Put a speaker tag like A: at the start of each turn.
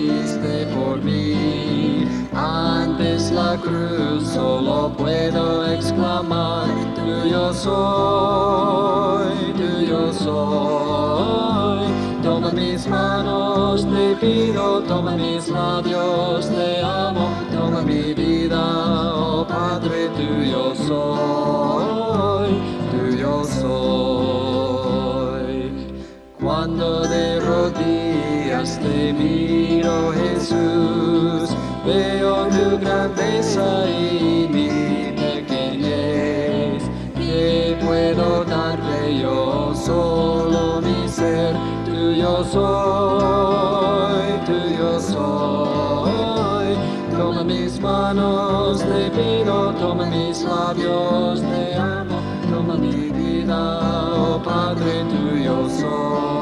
A: moriste por mí. Antes la cruz solo puedo exclamar, tuyo soy, tuyo soy. Toma mis manos, te pido, toma mis labios, te amo, toma mi vida, oh Padre, tuyo soy, tuyo soy. Cuando de rodillas te miro, Jesús, veo tu grandeza y mi pequeñez. ¿Qué puedo darte yo? Solo mi ser. Tuyo soy, tuyo soy. Toma mis manos, te pido, toma mis labios, te amo, toma mi vida, oh Padre, tuyo soy.